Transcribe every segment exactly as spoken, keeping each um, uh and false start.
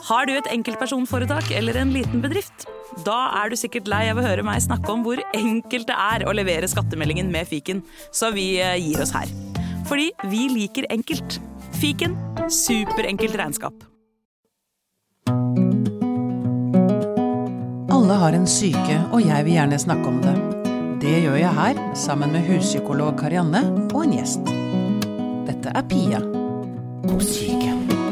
Har du et enkeltpersonforetak eller en liten bedrift? Da er du sikkert lei av å høre meg snakke om hvor enkelt det er å levere skattemeldingen med Fiken, så vi gir oss her. Fordi vi liker enkelt. Fiken, superenkelt regnskap. Alle har en syke, og jeg vil gjerne snakke om det. Det gjør jeg her, sammen med huspsykolog Karianne og en gjest. Dette er Pia på Syke.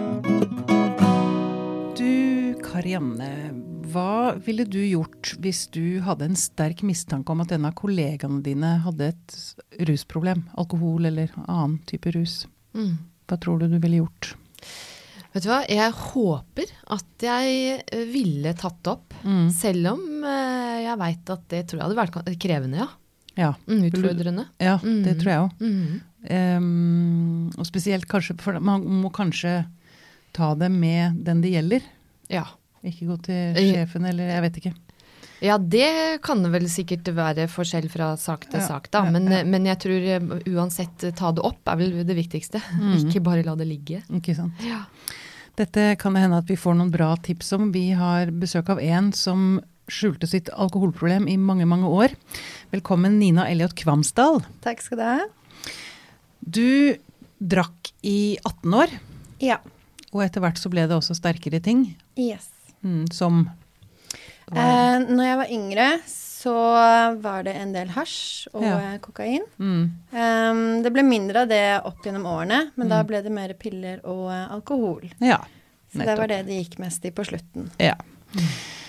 Du, Karianne, hva ville du gjort hvis du hadde en sterk mistanke om at en av kollegaene dine hadde et rusproblem, alkohol eller annen type rus? Mm. Hva tror du du ville gjort? Vet du hva, jeg håper at jeg ville tatt opp, mm. selv om jeg vet at det tror jeg hadde vært krevende, ja. Ja. Mm, utfordrende. Ja, det tror jeg også. Mm. Um, og spesielt kanskje, for man må kanskje ta det med den det gjelder. Ja. Ikke gå til sjefen, eller jeg vet ikke. Ja, det kan vel sikkert være forskjell fra sak til ja, sak da, men, ja, ja. men jeg tror uansett ta det opp er vel det viktigste. Mm. Ikke bare la det ligge. Ikke sant. Ja. Dette kan det hende at vi får noen bra tips om. Vi har besøk av en som skjulte sitt alkoholproblem i mange, mange år. Velkommen Nina Elliot Kvamsdal. Takk skal du ha. Du drakk i atten år. Ja. Og etter hvert så ble det også sterkere ting. Yes. Mm, som... Eh, når jeg var yngre, så var det en del hasj og ja. kokain. Mm. Um, det ble mindre av det opp gjennom årene, men mm. da ble det mer piller og uh, alkohol. Ja, så det var det det gikk mest i på slutten. Ja. Mm.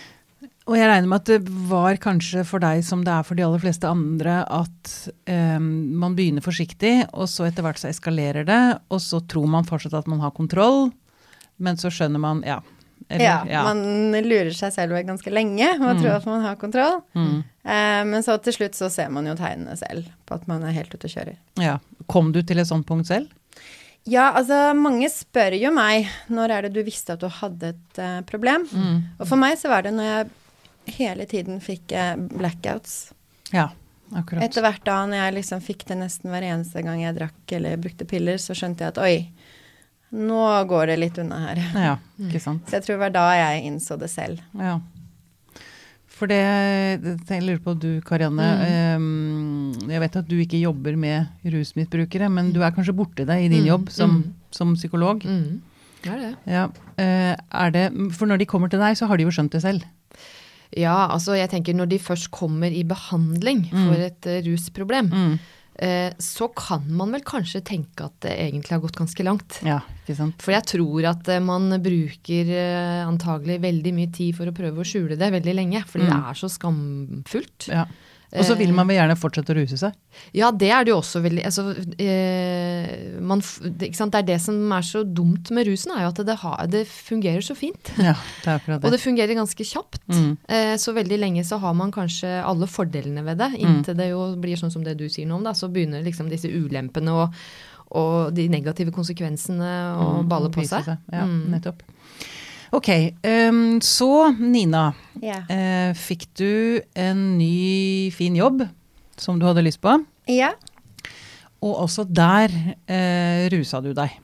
Og jeg regner med at det var kanskje for deg som det er for de aller fleste andre at um, man begynner forsiktig, og så etter hvert så eskalerer det, og så tror man fortsatt at man har kontroll, men så skjønner man, ja, eller, ja, ja, man lurer seg selv ganske lenge og mm. tror at man har kontroll. Mm. Eh, men så til slutt så ser man jo tegnene selv på at man er helt ute og kjører. Ja. Kom du til et sånt punkt selv? Ja, altså mange spør jo meg, når er det du visste at du hadde et uh, problem? Mm. Og for meg så var det når jeg hele tiden fikk uh, blackouts. Ja, akkurat. Etter hvert da, når jeg liksom fikk det nesten hver eneste gang jeg drakk eller brukte piller, så skjønte jeg at oi, nå går det litt unna her. Ja, ikke sant. Så jeg tror det var da jeg innså det selv. Ja. For det, jeg lurer på du, Karianne, mm. um, jeg vet at du ikke jobber med rusmisbrukere, men du er kanskje borte deg i din jobb som, mm. som psykolog. Mm. Er det? Ja. Uh, er det, for når de kommer til deg, så har de jo skjønt det selv. Ja, altså jeg tenker når de først kommer i behandling mm. for et uh, rusproblem, mm. så kan man vel kanskje tenke at det egentlig har gått ganske langt. Ja, ikke sant? For jeg tror at man bruker antagelig veldig mye tid for å prøve å skjule det veldig lenge, fordi mm. det er så skamfullt. Ja. Og så vil man vel gjerne fortsette å ruse seg. Ja, det er det jo også veldig, altså, eh, man, det, ikke sant? Det er det som er så dumt med rusen, er jo at det, har, det fungerer så fint. Ja, det er akkurat det. Og det fungerer ganske kjapt. Mm. Eh, så veldig lenge så har man kanskje alle fordelene ved det, inntil mm. det jo blir sånn som det du sier nå om, da, så begynner liksom disse ulempene og, og de negative konsekvensene å mm, balle på seg. seg. Ja, mm. nettopp. Ok, um, så Nina, yeah. uh, fikk du en ny fin jobb som du hadde lyst på? Ja. Og også der uh, rusa du deg?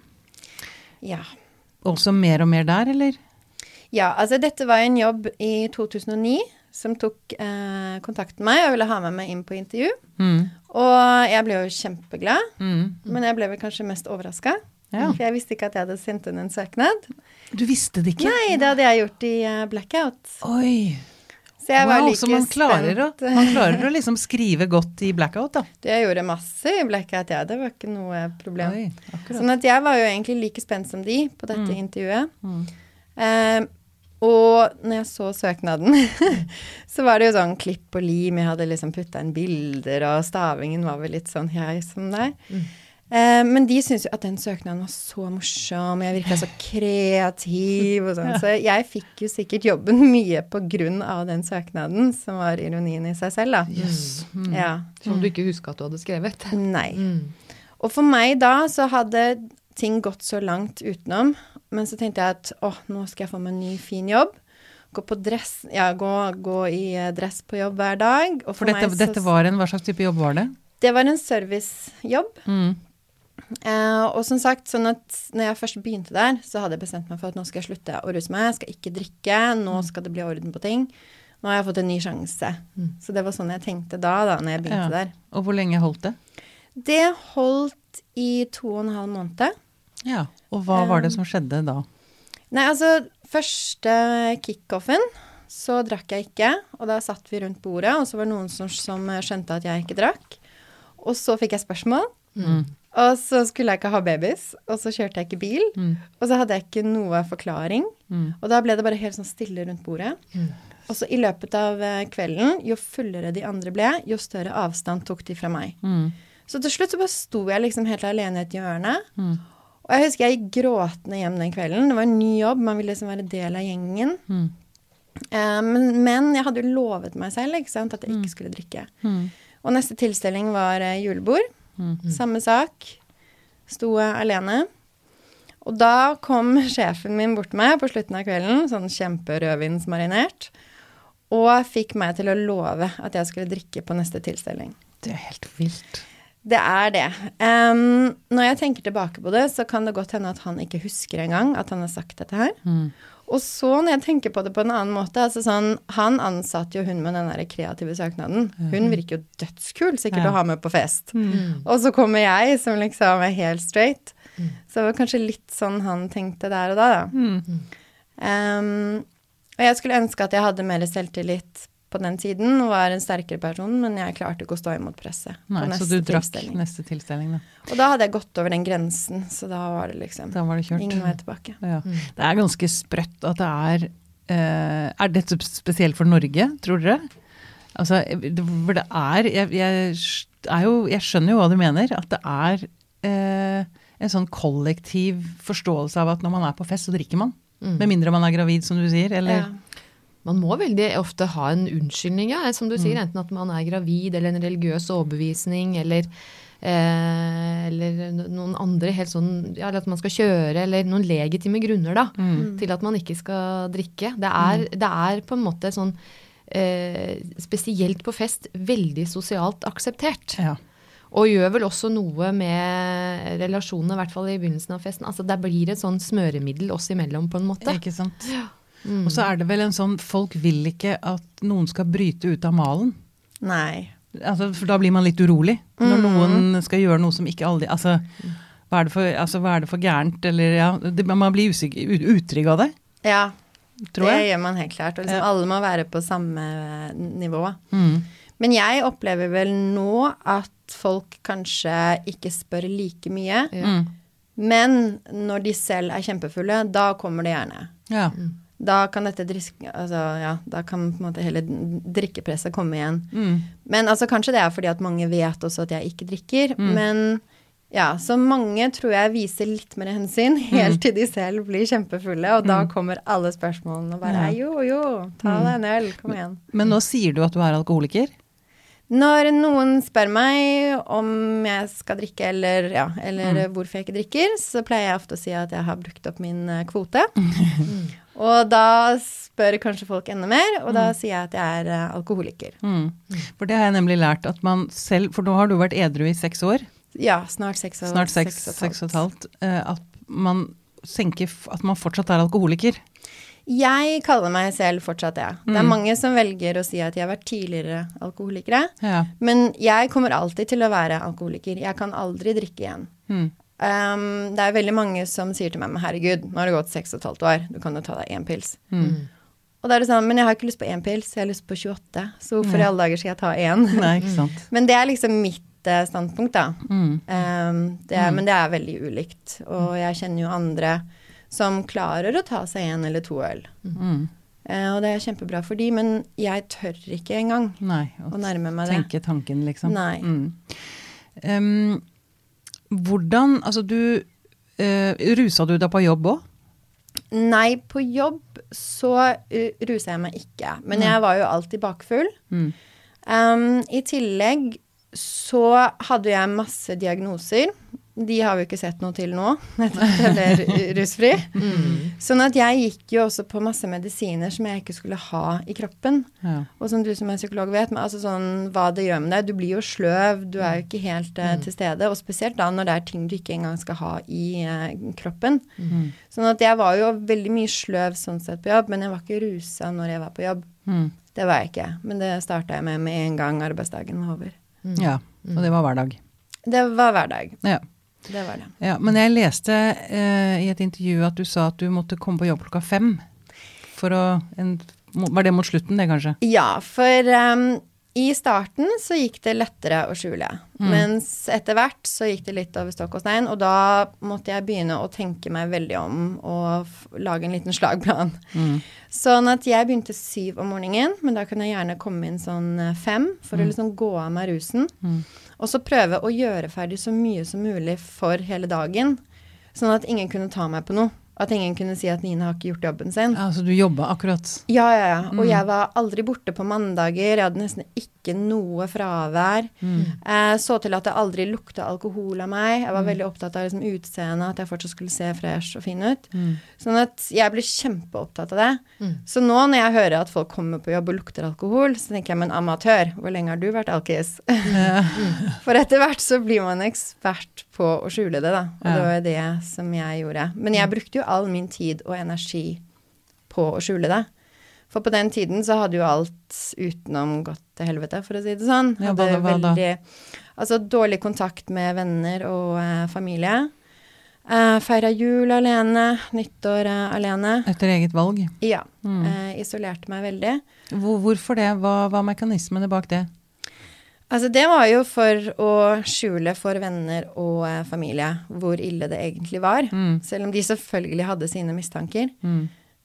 Ja. Også mer og mer der, eller? Ja, altså dette var en jobb i to tusen og ni som tok uh, kontakt med meg og ville ha med meg inn på intervju. Mm. Og jeg ble jo kjempeglad, mm. men jeg ble vel kanskje mest overrasket. Ja. For jeg visste ikke at jeg hadde sendt inn en søknad. Du visste det ikke? Nei, det hadde jeg gjort i uh, blackout. Oi. Så jeg wow, var like så man klarer, å, man klarer å liksom skrive godt i blackout da? Det jeg gjorde masse i blackout, ja, det var ikke noe problem. Oi, sånn at jeg var jo egentlig like spent som de på dette mm. intervjuet. Mm. Um, og når jeg så søknaden, så var det jo sånn klipp og lim, jeg hadde liksom puttet inn bilder, og stavingen var vel litt sånn her som der. Mm. Eh, men de synes jo at den søknaden var så morsom, jeg virket så kreativ og sånn, så jeg fikk jo sikkert jobben mye på grunn av den søknaden, som var ironien i seg selv da. Yes. Mm. Ja. Som du ikke husker at du hadde skrevet. Nei. Mm. Og for meg da, så hadde ting gått så langt utenom, men så tenkte jeg at, åh, nå skal jeg få meg en ny fin jobb, gå på dress, ja, gå, gå i dress på jobb hver dag. Og for, for dette, meg så, dette var en, hva slags type jobb var det? Det var en servicejobb. Mm. Eh, og som sagt, sånn at når jeg først begynte der, så hadde jeg bestemt meg for at nå skal jeg slutte å ruse meg, jeg skal ikke drikke, nå skal det bli orden på ting. Nå har jeg fått en ny sjanse. Mm. Så det var sånn jeg tenkte da, da, når jeg begynte ja. Der. Og hvor lenge holdt det? Det holdt i to og en halv måned. Ja, og hva var det som skjedde da? Nei, altså, første kick-offen, så drakk jeg ikke, og da satt vi rundt bordet, og så var det noen som, som skjønte at jeg ikke drakk. Og så fikk jeg spørsmål. Mm. Og så skulle jeg ikke ha babys, og så kjørte jeg ikke bil, mm. og så hadde jeg ikke noe forklaring, mm. og da ble det bare helt sånn stille rundt bordet. Mm. Og så i løpet av kvelden, jo fullere de andre ble, jo større avstand tok de fra meg. Mm. Så til slutt så bare sto jeg liksom helt alene i et hjørne, mm. og jeg husker jeg gikk gråtende hjem den kvelden. Det var en ny jobb, man ville liksom være del av gjengen. Mm. Uh, men, men jeg hadde jo lovet meg selv, ikke sant, at jeg ikke skulle drikke. Mm. Og neste tilstelning var uh, julebord. Mm. Samme sak. Sto alene. Og da kom sjefen min bort til meg på slutten av kvelden, sånn kjemperødvinsmarinert, og fikk meg til å love at jeg skulle drikke på neste tilstelning. Det er helt vilt. Det er det. Um, når jeg tenker tilbake på det, så kan det godt hende at han ikke husker engang at han har sagt dette her. Mm. Og så når jeg tenker på det på en annen måte, altså sånn, han ansatte jo hun med den der kreative søknaden. Hun virker jo dødskul, sikkert ja. Å ha med på fest. Mm. Og så kommer jeg som liksom er helt straight. Mm. Så det var kanskje litt sånn han tenkte der og da, da. Mm. Um, og jeg skulle ønske at jeg hadde mer selvtillit på den tiden, og var en sterkere person, men jeg klarte ikke å stå imot presset. Nei, så du drakk tilstelning. Neste tilstelning da. Og da hadde jeg gått over den grensen, så da var det liksom da var det kjørt. Ingen vei tilbake. Ja. Mm. Det er ganske sprøtt at det er, uh, er dette spesielt for Norge, tror dere? Altså, for det er, jeg, jeg, er jo, jeg skjønner jo hva du mener, at det er uh, en sånn kollektiv forståelse av at når man er på fest, så drikker man. Mm. Med mindre man er gravid, som du sier, eller... Ja. Man må veldig ofte ha en unnskyldning, ja, som du sier, enten at man er gravid, eller en religiøs overbevisning, eller, eh, eller noen andre helt sånn, ja, eller at man skal kjøre, eller noen legitime grunner da, mm. til at man ikke skal drikke. Det er, mm. det er på en måte sånn, eh, spesielt på fest, veldig sosialt akseptert. Ja. Og gjør vel også noe med relasjonene, i hvert fall i begynnelsen av festen. Altså, der blir et sånn smøremiddel oss imellom på en måte. Ikke sant? Ja. Mm. Og så er det vel en sånn, folk vil ikke at noen skal bryte ut av malen. Nei. Altså, for da blir man litt urolig. Mm. Når noen skal gjøre noe som ikke aldri, altså, hva er det for, altså, hva er det for gærent? Eller, ja, det, man blir usikker, utrygg av det. Ja, tror jeg. Det gjør man helt klart. Og liksom, ja. Alle må være på samme nivå. Mm. Men jeg opplever vel nå at folk kanskje ikke spør like mye. Mm. Men når de selv er kjempefulle, da kommer det gjerne. Ja. Mm. Da kan dette driske, altså, ja, da kan på en måte hele drikkepresset komme igjen. Mm. Men altså, kanskje det er fordi at mange vet også at jeg ikke drikker, mm. men ja, så mange tror jeg viser litt mer hensyn, helt til de selv blir kjempefulle, og mm. da kommer alle spørsmålene og bare, jo, jo, ta deg en øl, kom igjen. Men nå sier du at du er alkoholiker? Når noen spør meg om jeg skal drikke, eller, ja, eller mm. hvorfor jeg ikke drikker, så pleier jeg ofte å si at jeg har brukt opp min kvote. Mm. Og da spør kanskje folk enda mer, og da mm. sier jeg at jeg er uh, alkoholiker. Mm. For det har jeg nemlig lært at man selv, for nå har du vært edru i seks år. Ja, snart seks og, snart seks, seks og, seks og et halvt. Uh, at man senker at man fortsatt er alkoholiker. Jeg kaller meg selv fortsatt det. Mm. Det er mange som velger å si at jeg har vært tidligere alkoholikere, ja. Men jeg kommer alltid til å være alkoholiker. Jeg kan aldri drikke igjen. Mm. Um, det er veldig mange som sier til meg, men herregud, nå har det gått seks og et halvt år, du kan jo ta deg en pils. Mm. Og da er det sånn, men jeg har ikke lyst på en pils, jeg har lyst på tjueåtte, så hvorfor ja. I alle dager skal jeg ta en? Nei, ikke sant. Men det er liksom mitt uh, standpunkt da. Mm. Um, det er, mm. Men det er veldig ulikt, og jeg kjenner jo andre som klarer å ta seg en eller to øl. Mm. Uh, og det er kjempebra for de, men jeg tør ikke engang Nei, å nærme meg det. Tenke tanken liksom. Nei. Mm. Um, hvordan, altså du, uh, rusa du deg på jobb også? Nei, på jobb så uh, rusa jeg meg ikke, men mm. jeg var jo alltid bakfull. Mm. Um, I tillegg så hadde jeg masse diagnoser, de har vi jo ikke sett noe til nå, etter at jeg ble rusfri. Mm. Sånn at jeg gikk jo også på masse medisiner som jeg ikke skulle ha i kroppen. Ja. Og som du som er psykolog vet, men altså sånn, hva det gjør med deg. Du blir jo sløv, du er jo ikke helt uh, til stede, og spesielt da når det er ting du ikke engang skal ha i uh, kroppen. Mm. Sånn at jeg var jo veldig mye sløv sånn sett på jobb, men jeg var ikke rusa når jeg var på jobb. Mm. Det var jeg ikke, men det startet jeg med med en gang arbeidsdagen var over. Mm. Ja, og det var hver dag. Det var hver dag. Ja. Det var det. Ja, men jeg leste eh, i et intervju at du sa at du måtte komme på jobb klokka fem. For å, en, var det mot slutten det kanskje? Ja, for um, i starten så gikk det lettere å skjule. Mm. Mens etter hvert så gikk det litt over stokk og stein, og da måtte jeg begynne å tenke meg veldig om og f- lage en liten slagplan. Mm. Sånn at jeg begynte syv om morgenen, men da kunne jeg gjerne komme inn sånn fem for mm. å liksom gå av meg rusen. Mm. Og så prøve å gjøre ferdig så mye som mulig for hele dagen, sånn at ingen kunne ta meg på noe. At ingen kunne si at Nina har ikke gjort jobben sin. Ja, så du jobbet akkurat? Ja, ja, ja. Og mm. jeg var aldri borte på mandager. Jeg hadde nesten ikke noe fravær. Mm. Eh, så til at det aldri lukta alkohol av meg. Jeg var mm. veldig opptatt av liksom, utseendet, at jeg fortsatt skulle se fresh og fin ut. Mm. Sånn at jeg ble kjempeopptatt av det. Mm. Så nå når jeg hører at folk kommer på jobb og lukter alkohol, så tenker jeg, men amatør, hvor lenge har du vært alkis? Ja. For etter hvert så blir man ekspert på å skjule det da. Og ja. Det var det som jeg gjorde. Men jeg brukte jo all min tid og energi på å skjule det. For på den tiden så hadde jo alt utenom gått til helvete, for å si det sånn. Ja, hadde hva, hva veldig, altså dårlig kontakt med venner og eh, familie. Eh, feira jul alene, nyttår eh, alene. Etter eget valg? Ja, mm. eh, isolerte meg veldig. Hvor, hvorfor det? Hva var mekanismene bak det? Altså det var jo for å skjule for venner og eh, familie hvor ille det egentlig var. Mm. Selv om de selvfølgelig hadde sine mistanker. Mm.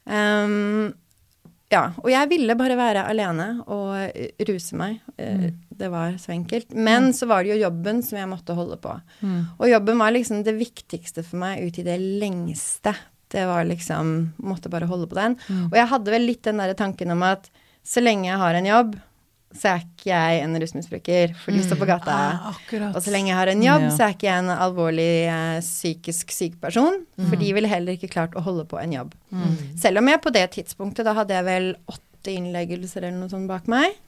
Um, ja, og jeg ville bare være alene og ruse meg. Mm. Det var så enkelt. Men så var det jo jobben som jeg måtte holde på. Mm. Og jobben var liksom det viktigste for meg ut i det lengste. Det var liksom, måtte bare holde på den. Mm. Og jeg hadde vel litt den der tanken om at så lenge jeg har en jobb, så er ikke jeg en rusmisbruker, for de står på gata. Ah, akkurat. Og så lenge jeg har en jobb, ja. så er ikke jeg en alvorlig eh, psykisk syk person, mm. for de ville heller ikke klart å holde på en jobb. Mm. Selv om jeg på det tidspunktet, da hadde jeg vel åtte innleggelser eller noe sånt bak meg.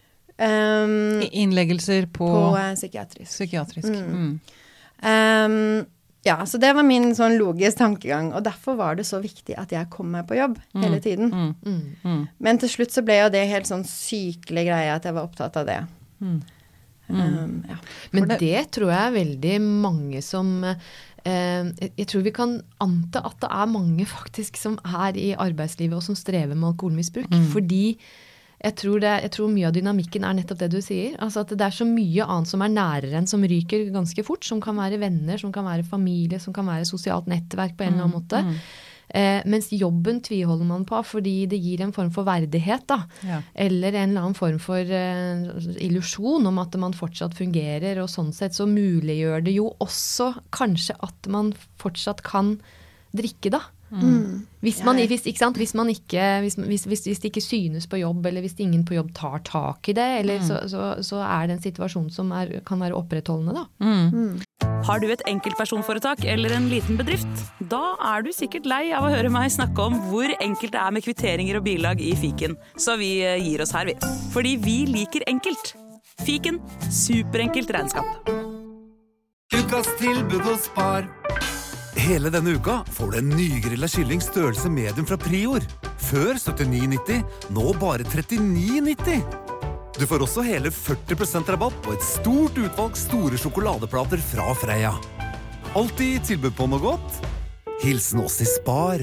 Um, innleggelser på? På eh, psykiatrisk. Psykiatrisk. Mm. Mm. Um, ja, så det var min sånn logisk tankegang, og derfor var det så viktig at jeg kom meg på jobb mm. hele tiden. Mm. Mm. Mm. Men til slutt så ble jo det helt sånn sykelig greie at jeg var opptatt av det. Mm. Um, ja. Men det, det tror jeg er veldig mange som, eh, jeg tror vi kan anta at det er mange faktisk som er i arbeidslivet og som strever med alkoholmisbruk, mm. fordi Jeg tror, det, jeg tror mye av dynamikken er nettopp det du sier. Altså at det er så mye annet som er nærere enn som ryker ganske fort, som kan være venner, som kan være familie, som kan være sosialt nettverk på en eller annen måte. Mm, mm. Eh, mens jobben tviholder man på fordi det gir en form for verdighet da. Ja. Eller en eller annen form for eh, illusjon om at man fortsatt fungerer, og sånn sett så muliggjør det jo også kanskje at man fortsatt kan drikke da. Mm. Hvis, man, hvis, ikke sant? Hvis, man ikke, hvis, hvis, hvis, hvis det ikke synes på jobb, eller hvis ingen på jobb tar tak i det, eller, mm. så, så, så er det en situasjon som er, kan være opprettholdende da. Mm. Mm. Har du et enkeltpersonforetak eller en liten bedrift? Da er du sikkert lei av å høre meg snakke om hvor enkelt det er med kvitteringer og bilag i fiken. Så vi gir oss her, vi. Fordi vi liker enkelt. Fiken, superenkelt regnskap. Ukas tilbud hos Spar. Hele denne uka får du en nygrilla kylling størrelse medium fra Prior. Før syttini nitti, nå bare trettini nitti. Du får også hele førti prosent rabatt på et stort utvalg store sjokoladeplater fra Freia. Alltid tilbud på noe godt. Hilsen oss i Spar.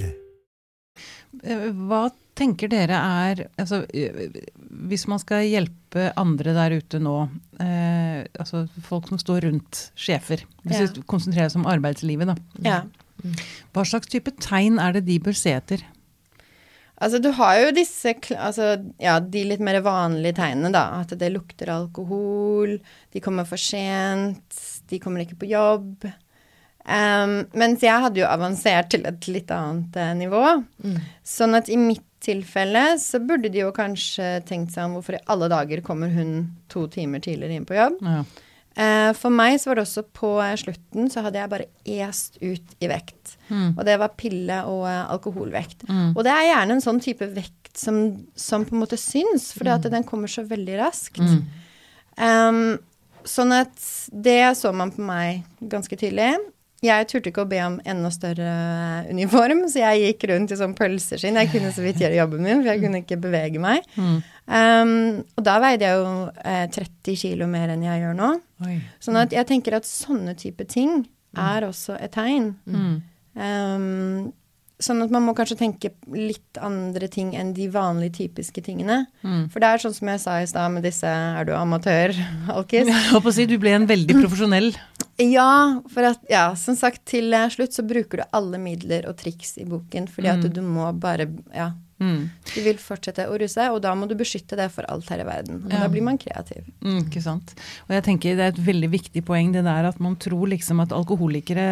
Hva tenker dere er, altså, hvis man skal hjelpe andre der ute nå, eh, altså folk som står rundt sjefer, hvis ja. vi konsentrerer oss om arbeidslivet da. Ja. Hva slags type tegn er det de bør se etter? Altså du har jo disse, altså, ja, de litt mer vanlige tegnene da, at det lukter alkohol, de kommer for sent, de kommer ikke på jobb. Um, mens jeg hadde jo avansert til et litt annet uh, nivå. Mm. Sånn at i mitt tilfelle så burde de jo kanskje tenkt seg om hvorfor i alle dager kommer hun to timer tidligere inn på jobb. Ja. Eh, for meg så var det også på slutten, så hadde jeg bare est ut i vekt. Mm. Og det var pille og uh, alkoholvekt. Mm. Og det er gjerne en sånn type vekt som, som på en måte syns, fordi mm. at den kommer så veldig raskt. Mm. Um, sånn at det så man på meg ganske tydelig. Jeg turte ikke å be om enda større uniform, så jeg gikk rundt i sånn pølseskinn. Jeg kunne så vidt gjøre jobben min, for jeg kunne ikke bevege meg. Mm. Um, og da veide jeg jo eh, tretti kilo mer enn jeg gjør nå. Oi. Sånn at jeg tenker at sånne type ting er også et tegn. Mm. Um, sånn at man må kanskje tenke litt andre ting enn de vanlige typiske tingene. Mm. For det er sånn som jeg sa i sted med disse, er du amatør, Alkis? Jeg håper å si, du ble en veldig profesjonell. Ja, for at, ja, som sagt, til slutt så bruker du alle midler og triks i boken, fordi at du må bare, ja, mm. du vil fortsette å ruse, og da må du beskytte det for alt her i verden. Og ja. Da blir man kreativ. Mm, ikke sant. Og jeg tenker det er et veldig viktig poeng det der at man tror liksom at alkoholikere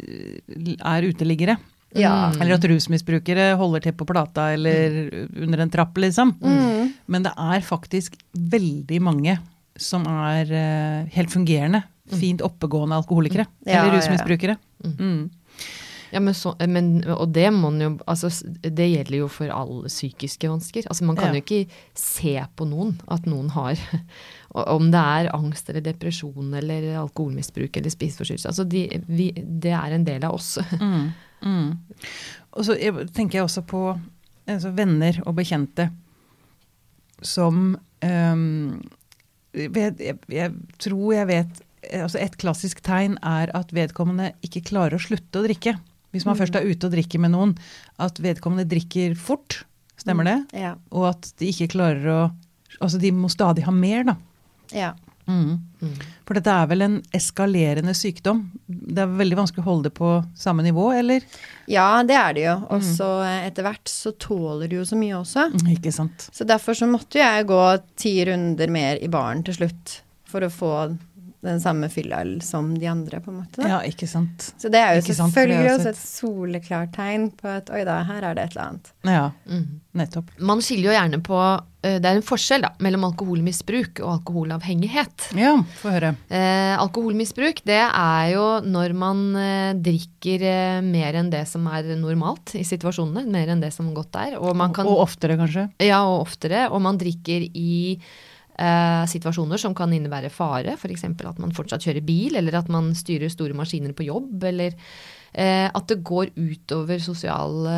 er uteliggere. Ja. Eller at rusmisbrukere holder til på plata eller mm. under en trapp liksom. Mm. Men det er faktisk veldig mange som er uh, helt fungerende, fint oppegående alkoholikere, ja, eller rusmisbrukere. Ja, ja. Mm. Ja, men så, men, og det må jo, altså, det gjelder jo for alle psykiske vansker. Altså, man kan ja. jo ikke se på noen, at noen har, om det er angst eller depresjon, eller alkoholmisbruk, eller spiseforstyrrelse. Altså, de, vi, det er en del av oss. Mm. Mm. Og så tenker jeg også på altså, venner og bekjente, som, um, vet, jeg, jeg tror jeg vet, altså et klassisk tegn er at vedkommende ikke klarer å slutte å drikke. Hvis man mm. først er ute og drikker med noen, at vedkommende drikker fort, stemmer det? Mm. Ja. Og at de ikke klarer å, altså de må stadig ha mer da. Ja. Mm. Mm. For dette er vel en eskalerende sykdom. Det er veldig vanskelig å holde det på samme nivå, eller? Ja, det er det jo. Og så mm. etter hvert så tåler du jo så mye også. Mm, ikke sant. Så derfor så måtte jeg gå ti runder mer i baren til slutt, for å få den samme fylløl som de andre, på en måte. Da. Ja, ikke sant. Så det er jo ikke selvfølgelig også et soleklart tegn på at, oi da, her er det et eller annet. Ja, mm. nettopp. Man skiller jo gjerne på, det er en forskjell da, mellom alkoholmisbruk og alkoholavhengighet. Ja, få høre. Eh, alkoholmisbruk, det er jo når man eh, drikker eh, mer enn det som er normalt i situasjonene, mer enn det som godt er. Og, man kan, og oftere kanskje? Ja, og oftere, og man drikker i Eh, situasjoner som kan innebære fare, for eksempel at man fortsatt kjører bil, eller at man styrer store maskiner på jobb, eller eh, at det går utover sosial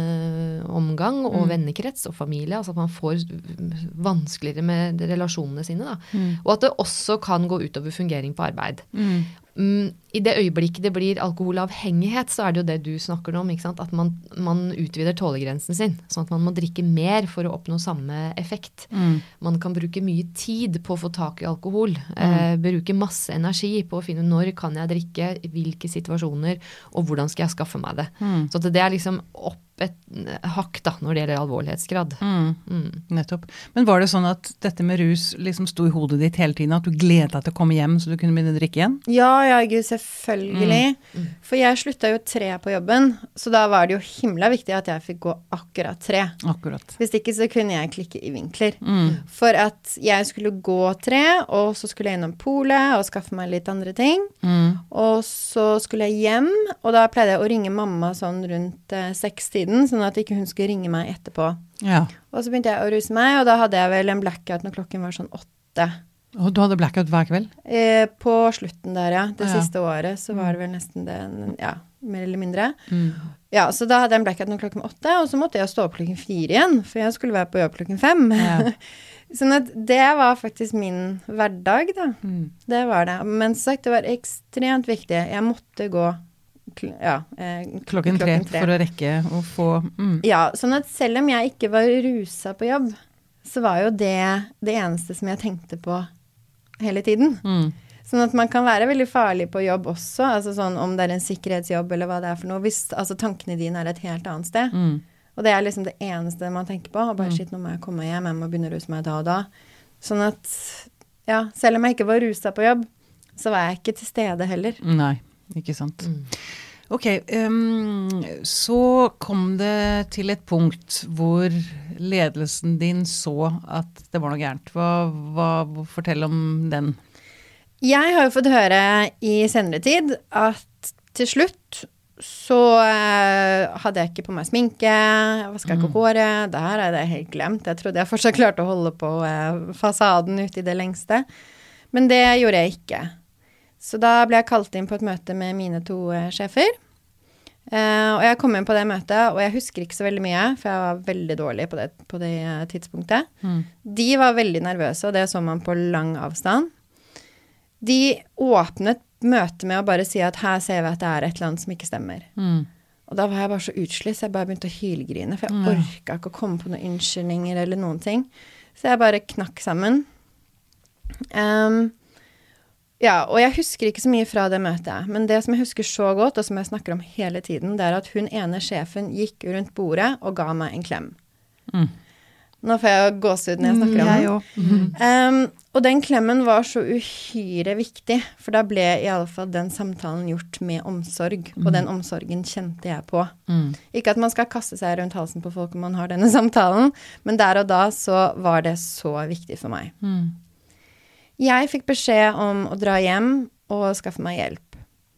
eh, omgang og mm. vennekrets og familie, altså at man får vanskeligere med relasjonene sine da. Mm. Og at det også kan gå utover fungering på arbeid. Mm. Mm, I det øyeblikket det blir alkoholavhengighet, så er det jo det du snakker om, ikke sant? At man, man utvider tålegrensen sin, sånn at man må drikke mer for å oppnå samme effekt. Mm. Man kan bruke mye tid på å få tak i alkohol, mm. eh, bruke masse energi på å finne når kan jeg drikke, hvilke situasjoner, og hvordan skal jeg skaffe meg det. Mm. Så det er liksom opp et hakk da, når det gjelder alvorlighetsgrad. Mm. Mm. Nettopp. Men var det sånn at dette med rus liksom sto i hodet ditt hele tiden, at du gledet deg til å komme hjem så du kunne begynne å drikke igjen? Ja, ja, Gud, selvfølgelig. Mm. For jeg sluttet jo tre på jobben, så da var det jo himla viktig at jeg fikk gå akkurat tre. Akkurat. Hvis ikke så kunne jeg klikke i vinkler. Mm. For at jeg skulle gå tre, og så skulle jeg innom polet og skaffe meg litt andre ting. Mm. Og så skulle jeg hjem, og da pleide jeg å ringe mamma sånn rundt eh, seks-tiden, sånn at ikke hun skulle ringe meg etterpå. Ja. Og så begynte jeg å ruse meg, og da hadde jeg vel en blackout når klokken var sånn åtte. Og du hadde blackout hver kveld? Eh, på slutten der, ja. Det ja. siste året, så var det vel nesten det, ja, mer eller mindre. Mm. Ja, så da hadde jeg en blackout når klokken var åtte, og så måtte jeg stå opp klokken fire igjen, for jeg skulle være på jobb klokken fem. Ja. Sånn at det var faktisk min hverdag, da. Mm. Det var det. Men så sagt, det var ekstremt viktig. Jeg måtte gå Ja, eh, klokken, klokken tre, tre for å rekke å få mm. Ja, sånn at selv om jeg ikke var rusa på jobb, så var jo det det eneste som jeg tenkte på hele tiden. Mm. Sånn at man kan være veldig farlig på jobb også, altså sånn om det er en sikkerhetsjobb eller hva det er for noe, hvis altså tankene dine er et helt annet sted. Mm. Og det er liksom det eneste man tenker på, og bare mm. shit, nå må jeg komme hjem, jeg må begynne å ruse meg da og da. Sånn at, ja, selv om jeg ikke var rusa på jobb, så var jeg ikke til stede heller. Nei. Ikke sant. Mm. Ok, um, så kom det til et punkt hvor ledelsen din så at det var noe gærent. Hva, hva, fortell om den. Jeg har jo fått høre i senere tid at til slutt så uh, hadde jeg ikke på meg sminke, jeg vasket ikke håret, det her er det helt glemt. Jeg trodde jeg fortsatt klarte å holde på uh, fasaden ut i det lengste. Men det gjorde jeg ikke. Så da ble jeg kalt inn på et møte med mine to uh, sjefer. Uh, og jeg kom inn på det møtet, og jeg husker ikke så veldig mye, for jeg var veldig dårlig på det, på det uh, tidspunktet. Mm. De var veldig nervøse, og det så man på lang avstand. De åpnet møte med å bare si at her ser vi at det er et eller annet som ikke stemmer. Mm. Og da var jeg bare så utslitt, så jeg bare begynte å hylgrine, for jeg mm. orket ikke å komme på noen unnskyldninger eller noen ting. Så jeg bare knakk sammen. Um, ja, og jeg husker ikke så mye fra det møtet, men det som jeg husker så godt, og som jeg snakker om hele tiden, det er at hun ene sjefen gikk rundt bordet og ga meg en klem. Mm. Nå får jeg gåsehud når jeg snakker om den. Mm. Um, og den klemmen var så uhyre viktig, for da ble i alle fall den samtalen gjort med omsorg, mm. og den omsorgen kjente jeg på. Mm. Ikke at man skal kaste seg rundt halsen på folk om man har denne samtalen, men der og da så var det så viktig for meg. Mm. Jeg fikk beskjed om å dra hjem og skaffe meg hjelp.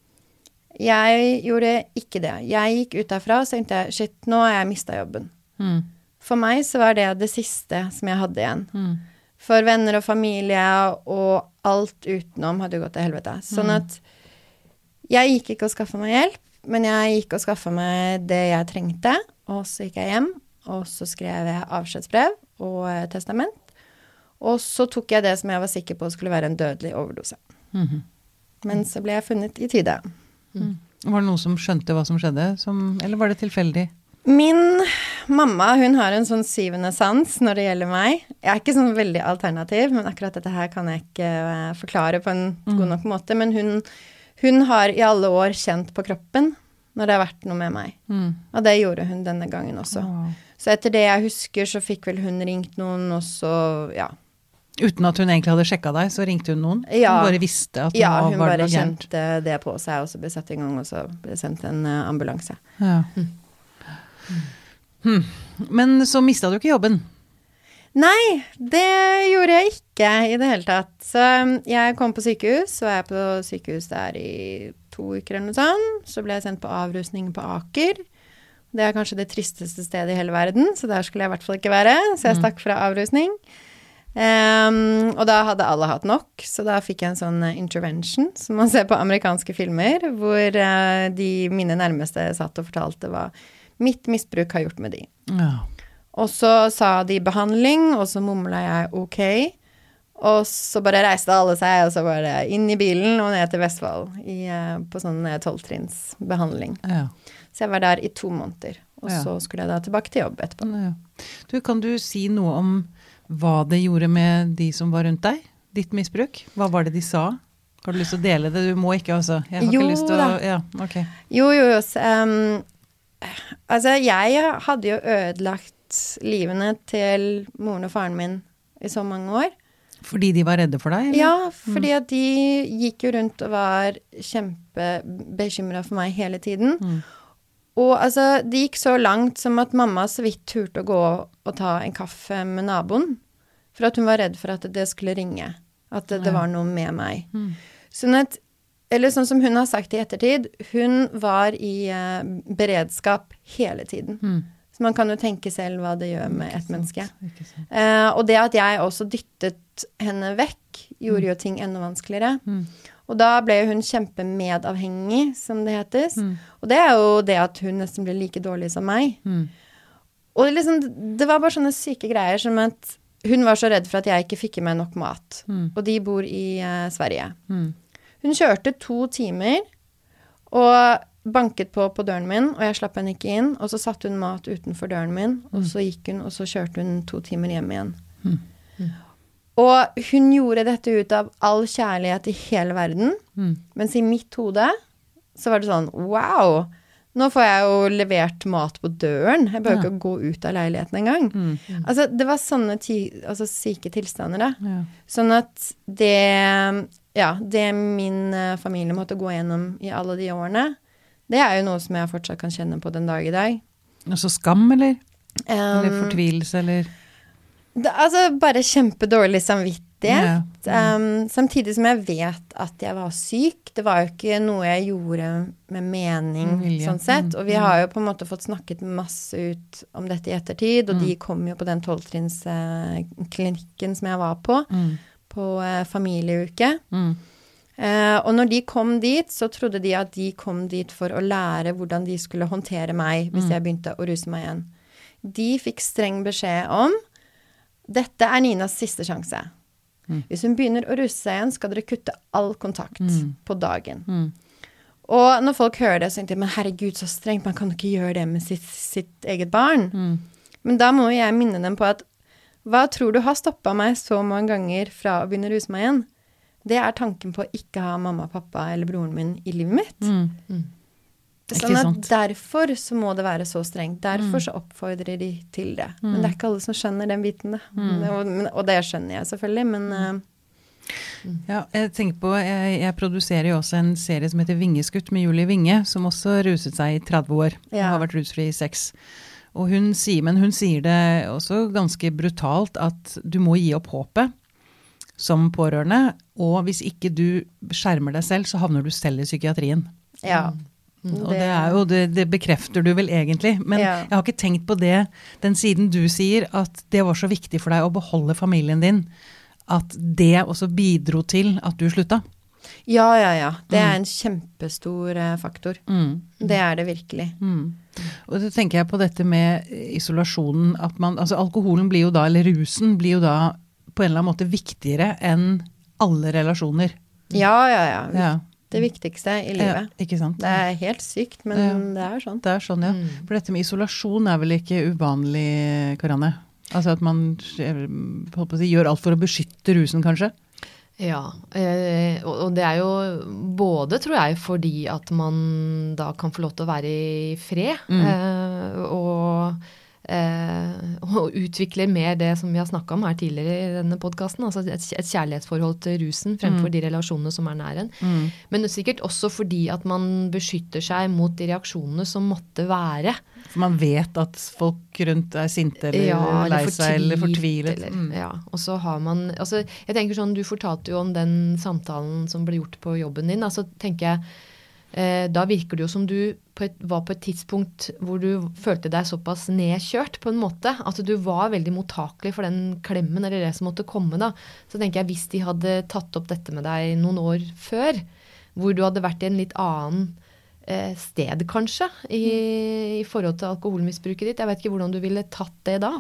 Jeg gjorde ikke det. Jeg gikk ut derfra og tenkte, shit, nå har jeg mistet jobben. Mm. For meg så var det det siste som jeg hadde igjen. Mm. For venner og familie og alt utenom hadde jo gått til helvete. Sånn at jeg gikk ikke og skaffet meg hjelp, men jeg gikk og skaffet meg det jeg trengte, og så gikk jeg hjem, og så skrev jeg avskjedsbrev og testament, og så tok jeg det som jeg var sikker på skulle være en dødelig overdose. Mm. Men så ble jeg funnet i tide. Mm. Var det noen som skjønte hva som skjedde, som, eller var det tilfeldig? Min mamma, hun har en sånn syvende sans når det gjelder meg. Jeg er ikke sånn veldig alternativ, men akkurat dette her kan jeg ikke uh, forklare på en mm. god nok måte. Men hun, hun har i alle år kjent på kroppen når det har vært noe med meg. Mm. Og det gjorde hun denne gangen også. Oh. Så etter det jeg husker, så fikk vel hun ringt noen, og så, ja. Uten at hun egentlig hadde sjekket deg, så ringte hun noen? Ja. Hun bare visste at ja, nå hun var det bare gjernt. kjente det på seg, og så ble satt i gang, og så ble sendt en uh, ambulanse. Ja. Mm. Hmm. Men så mistet du ikke jobben? Nei, det gjorde jeg ikke i det hele tatt. Så jeg kom på sykehus, så var jeg på sykehus der i to uker eller noe sånt. Så ble jeg sendt på avrusning på Aker. Det er kanskje det tristeste stedet i hele verden, så der skulle jeg i hvert fall ikke være. Så jeg stakk fra avrusning. Um, og da hadde alle hatt nok, så da fikk jeg en sånn intervention, som man ser på amerikanske filmer, hvor uh, de mine nærmeste satt og fortalte hva mitt misbruk har gjort med de. Ja. Og så sa de behandling, og så mumlet jeg ok. Og så bare reiste alle seg, og så bare inn i bilen og ned til Vestfold i, på sånn tolvtrinns behandling. Ja. Så jeg var der i to måneder, og ja. Så skulle jeg da tilbake til jobb etterpå. Ja. Du, kan du si noe om hva det gjorde med de som var rundt deg? Ditt misbruk? Hva var det de sa? Har du lyst til å dele det? Du må ikke, altså. Jeg har jo, ikke lyst til å... Ja, ok. Jo, jo, jo. Um, altså, jeg hadde jo ødelagt livene til moren og faren min i så mange år. Fordi de var redde for deg, eller? Ja, fordi at de gikk jo rundt og var kjempebekymret for meg hele tiden. Mm. Og altså, det gikk så langt som at mamma så vidt turte å gå og ta en kaffe med naboen, for at hun var redd for at det skulle ringe, at det, det var noe med meg. Mm. Sånn at, eller sånn som hun har sagt i ettertid, hun var i uh, beredskap hele tiden. Mm. Så man kan jo tenke selv hva det gjør med et menneske. Uh, og det at jeg også dyttet henne vekk, gjorde mm. jo ting enda vanskeligere. Mm. Og da ble hun kjempemedavhengig, som det hetes. Mm. Og det er jo det at hun nesten ble like dårlig som meg. Mm. Og liksom, det var bare sånne syke greier som at hun var så redd for at jeg ikke fikk i meg nok mat. Mm. Og de bor i uh, Sverige. Mm. Hun kjørte to timer og banket på på døren min, og jeg slapp henne ikke inn. Og så satt hun mat utenfor døren min, og så gikk hun, og så kjørte hun to timer hjem igjen. Mm. Mm. Og hun gjorde dette ut av all kjærlighet i hele verden. Mm. Mens i mitt hode så var det sånn, wow, nå får jeg jo levert mat på døren. Jeg bør ja. Ikke gå ut av leiligheten en gang. Mm. Mm. Altså, det var sånne ti- altså, syke tilstander da. Ja. Sånn at det, ja, det min uh, familie måtte gå gjennom i alle de årene, det er jo noe som jeg fortsatt kan kjenne på den dag i dag. Altså skam, eller? Um, eller fortvilelse, eller? Det, altså, bare kjempedårlig samvittighet. Ja. Um, samtidig som jeg vet at jeg var syk, det var jo ikke noe jeg gjorde med mening, Vilje. sånn sett. Mm. Og vi har jo på en måte fått snakket masse ut om dette i ettertid, og Mm. de kom jo på den tolvtrinnsklinikken som jeg var på, Mm. på eh, familieuke. Mm. Eh, og når de kom dit, så trodde de at de kom dit for å lære hvordan de skulle håndtere meg hvis Mm. jeg begynte å ruse meg igjen. De fikk streng beskjed om, dette er Ninas siste sjanse. Mm. Hvis hun begynner å ruse seg igjen, skal dere kutte all kontakt Mm. på dagen. Mm. Og når folk hører det, så tenker de, men herregud, så strengt, man kan jo ikke gjøre det med sitt, sitt eget barn. Mm. Men da må jeg minne dem på at, hva tror du har stoppet meg så mange ganger fra å begynne å ruse meg igjen? Det er tanken på å ikke ha mamma, pappa eller broren min i livet mitt. Mm. Sånn Ikke at sant? derfor så må det være så strengt. Derfor Mm. så oppfordrer de til det. Mm. Men det er ikke alle som skjønner den biten. Da. Mm. Og, men- og det skjønner jeg selvfølgelig, men eh, Ja, jeg tenker på, jeg, jeg produserer jo også en serie som heter Vingeskutt med Julie Vinge, som også ruset seg i tretti år, Ja. og har vært rusfri i seks. Og hun sier, men hun sier det også ganske brutalt, at du må gi opp håpet som pårørende, og hvis ikke du skjermer deg selv, så havner du selv i psykiatrien. ja. Og det er jo, det, det bekrefter du vel egentlig, men Ja. jeg har ikke tenkt på det, den siden du sier at det var så viktig for deg å beholde familien din, at det også bidro til at du slutta. Ja, ja, ja. Det er en kjempestor eh, faktor. Mm. Det er det virkelig. Mm. Og så tenker jeg på dette med isolasjonen, at man, altså alkoholen blir jo da, eller rusen blir jo da på en eller annen måte viktigere enn alle relasjoner. Ja, ja, ja. Ja, Det viktigste i ja livet. ikke sant? Det er helt sykt, men Ja. det er sånn. Det er sånn, ja. Mm. For dette med isolasjon er vel ikke uvanlig, Karianne? Altså at man holdt på å si, gjør alt for å beskytte rusen, kanskje? Ja, eh, og, og det er jo både, tror jeg, fordi at man da kan få lov til å være i fred, Mm. eh, og, eh, og utvikle mer det som vi har snakket om her tidligere i denne podcasten, altså et, et kjærlighetsforhold til rusen fremfor Mm. de relasjonene som er nær en. Mm. Men det er sikkert også fordi at man beskytter seg mot de reaksjonene som måtte være. For man vet at folk rundt er sinte eller Ja, lei seg eller fortvilet. eller- Mm. Ja, og så har man, altså jeg tenker sånn, du fortalte jo om den samtalen som ble gjort på jobben din, altså tenker jeg, eh, da virker det jo som du på et, var på et tidspunkt hvor du følte deg såpass nedkjørt på en måte, at du var veldig mottakelig for den klemmen eller det som måtte komme da. Så tenker jeg, hvis de hadde tatt opp dette med deg noen år før, hvor du hadde vært i en litt annen eh, sted kanskje, i, i forhold til alkoholmisbruket ditt, jeg vet ikke hvordan du ville tatt det da.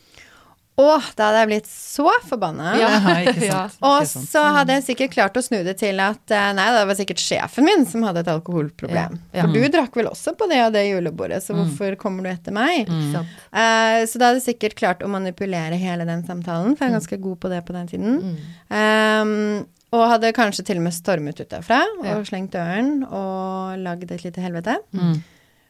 Åh, da hadde jeg blitt så forbannet. Ja, ikke sant. Og Ikke sant. så hadde jeg sikkert klart å snu det til at eh, nei, det var sikkert sjefen min som hadde et alkoholproblem. Ja, ja. For du drakk vel også på det og det julebordet, så hvorfor kommer du etter meg? Ikke sant? Eh, så da hadde jeg sikkert klart å manipulere hele den samtalen, for jeg er ganske god på det på den tiden. Mm. Um, og hadde kanskje til og med stormet ut derfra, og Ja. slengt døren, og lagd et lite helvete. Mm.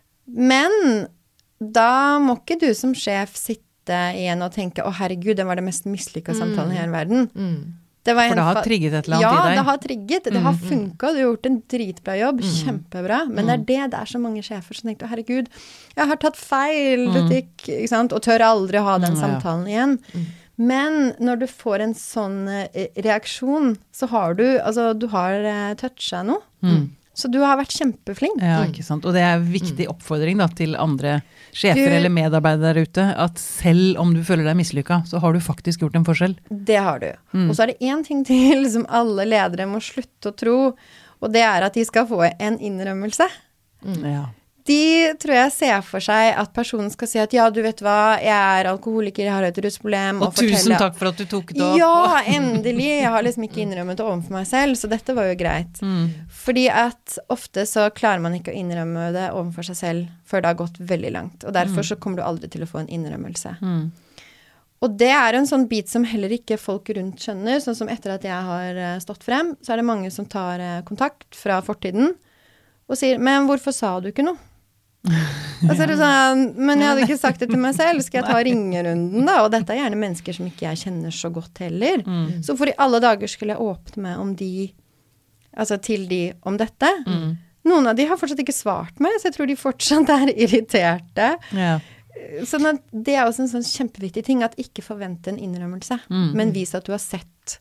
Men da må ikke du som sjef sitte igjen og tenke, å herregud, det var det mest mislykka samtalen i hele verden. Mm. Det var For en det har fa- trigget et eller annet ja, i deg. Ja, det har trigget. Det har funka, du har gjort en dritbra jobb, kjempebra. Men det er det, det er så mange sjefer som tenker, å herregud, jeg har tatt feil, Lutik, ikke sant? Og tør aldri ha den Mm, ja. samtalen igjen. Men når du får en sånn eh, reaksjon, så har du, altså du har uh, toucha noe. Mm. Så du har vært kjempeflink. Ja, ikke sant. Og det er en viktig oppfordring da, til andre sjefer Du- eller medarbeidere der ute, at selv om du føler deg mislykka, så har du faktisk gjort en forskjell. Det har du. Mm. Og så er det én ting til som alle ledere må slutte å tro, og det er at de skal få en innrømmelse. Ja. De tror jeg ser for seg at personen skal si at ja, du vet hva, jeg er alkoholiker, jeg har et rusproblem. Og tusen takk for at du tok det opp. Ja, endelig. Jeg har liksom ikke innrømmet det overfor meg selv, så dette var jo greit. Mm. Fordi at ofte så klarer man ikke å innrømme det overfor seg selv før det har gått veldig langt. Og derfor så kommer du aldri til å få en innrømmelse. Mm. Og det er en sånn bit som heller ikke folk rundt skjønner, sånn som etter at jeg har eh, stått frem, så er det mange som tar eh, kontakt fra fortiden og sier, men hvorfor sa du ikke noe? Og så er det sånn, men jeg hadde ikke sagt det til meg selv, skal jeg ta ringerunden da? Og dette er gjerne mennesker som ikke jeg kjenner så godt heller. Mm. Så for i alle dager skulle jeg åpne meg om de, altså til de om dette. Mm. Noen av de har fortsatt ikke svart meg, så jeg tror de fortsatt er irriterte. Ja. Sånn at det er også en sånn kjempeviktig ting, at ikke forvente en innrømmelse, Mm. men vis at du har sett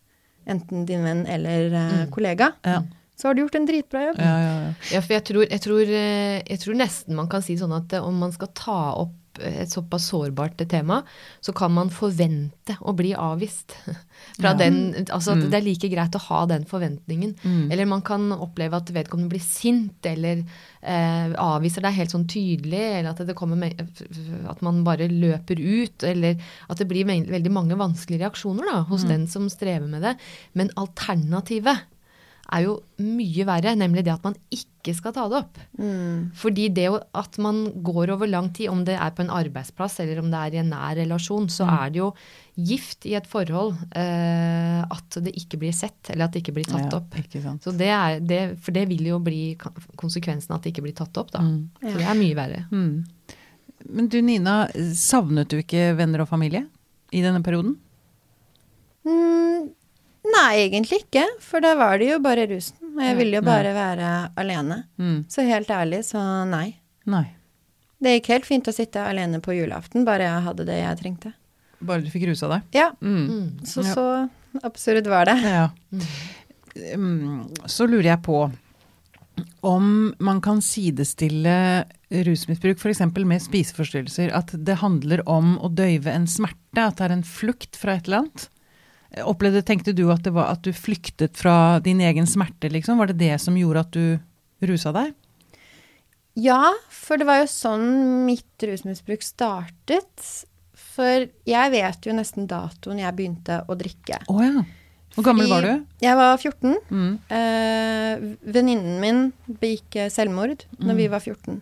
enten din venn eller eh, kollega, Ja. så har du gjort en dritbra jobb. Ja, ja, ja. Ja, for jeg tror, jeg, tror, eh, jeg tror nesten man kan si sånn at eh, om man skal ta opp et såpass sårbart tema, så kan man forvente å bli avvist. Fra Ja. den, altså at det er like greit å ha den forventningen. Mm. Eller man kan oppleve at vedkommende blir sint, eller eh, avviser deg helt sånn tydelig, eller at det kommer med, at man bare løper ut, eller at det blir me- veldig mange vanskelige reaksjoner da, hos den som strever med det. Men alternativet er jo mye verre, nemlig det at man ikke skal ta det opp. Mm. Fordi det å- at man går over lang tid, om det er på en arbeidsplass eller om det er i en nær relasjon, så er det jo gift i et forhold eh, at det ikke blir sett, eller at det ikke blir tatt Ja, opp. ikke sant. Så det er, det, for det vil jo bli ka- konsekvensen at det ikke blir tatt opp da. Mm. Så det er mye verre. Mm. Men du Nina, savnet du ikke venner og familie i denne perioden? Mm, nei, egentlig ikke, for da var det jo bare rusen, og jeg ville jo Nei. bare være alene. Mm. Så helt ærlig, så nei. Nei. Det gikk helt fint å sitte alene på julaften, bare jeg hadde det jeg trengte. Bare du fikk rusa deg? Ja, Mm. Mm. så Ja. så absurd var det. Ja. Mm, Så lurer jeg på om man kan sidestille rusmisbruk for eksempel med spiseforstyrrelser, at det handler om å døyve en smerte, at det er en flukt fra et eller annet. Opplevde, tenkte du at det var at du flyktet fra din egen smerte, liksom? Var det det som gjorde at du rusa deg? Ja, for det var jo sånn mitt rusmisbruk startet. For jeg vet jo nesten datoen jeg begynte å drikke. Å ja. Hvor gammel Fordi var du? Jeg var fjorten. Mm. Eh, venninnen min begikk selvmord når Mm. vi var fjorten.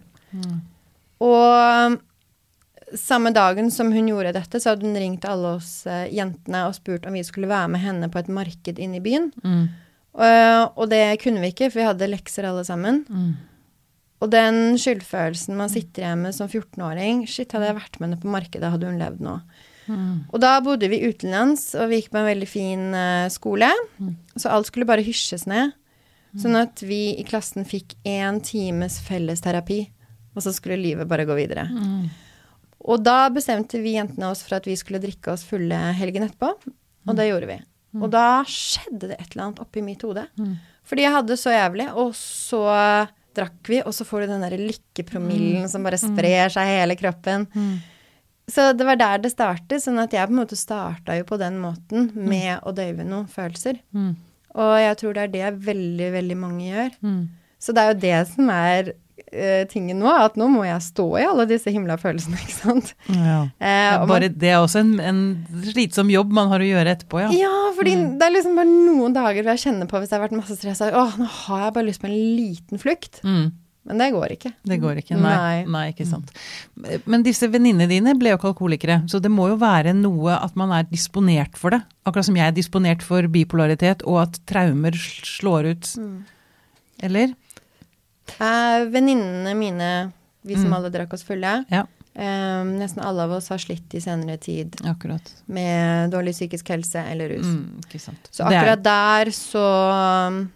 Og samme dagen som hun gjorde dette, så hadde hun ringt alle oss eh, jentene og spurt om vi skulle være med henne på et marked inne i byen. Mm. Eh, og det kunne vi ikke, for vi hadde lekser alle sammen. Mm. Og den skyldfølelsen man sitter hjemme med som fjortenåring, shit, hadde jeg vært med henne på markedet, hadde hun levd nå. Mm. Og da bodde vi utenlands, og vi gikk på en veldig fin eh, skole, så alt skulle bare hysjes ned. Sånn at vi i klassen fikk en times felles terapi, og så skulle livet bare gå videre. Mm. Og da bestemte vi jentene oss for at vi skulle drikke oss fulle helgen etterpå, og det gjorde vi. Og da skjedde det et eller annet oppi mitt hode. Mm. Fordi jeg hadde så jævlig, og så drakk vi, og så får du den der lykkepromillen som bare sprer seg i hele kroppen. Mm. Så det var der det startet, sånn at jeg på en måte startet jo på den måten med å døyve noen følelser. Mm. Og jeg tror det er det veldig, veldig mange gjør. Mm. Så det er jo det som er uh, tingen nå, at nå må jeg stå i alle disse himla følelsene, ikke sant? Ja. Eh, Ja, og bare man, det er også en, en slitsom jobb man har å gjøre etterpå, ja. ja, fordi det er liksom bare noen dager hvor jeg kjenner på hvis jeg har vært masse stresset, åh, nå har jeg bare lyst på en liten flukt. Mm. Men det går ikke. Det går ikke, nei. Nei. Nei, ikke sant. Men disse venninnene dine ble jo ikke alkoholikere, så det må jo være noe at man er disponert for det. Akkurat som jeg er disponert for bipolaritet, og at traumer slår ut. Eller? Eh, venninnene mine, vi som Mm. alle drakk oss fulle, Ja, eh, nesten alle av oss har slitt i senere tid akkurat. med dårlig psykisk helse eller rus. Mm, ikke sant. Så Det er- akkurat der så,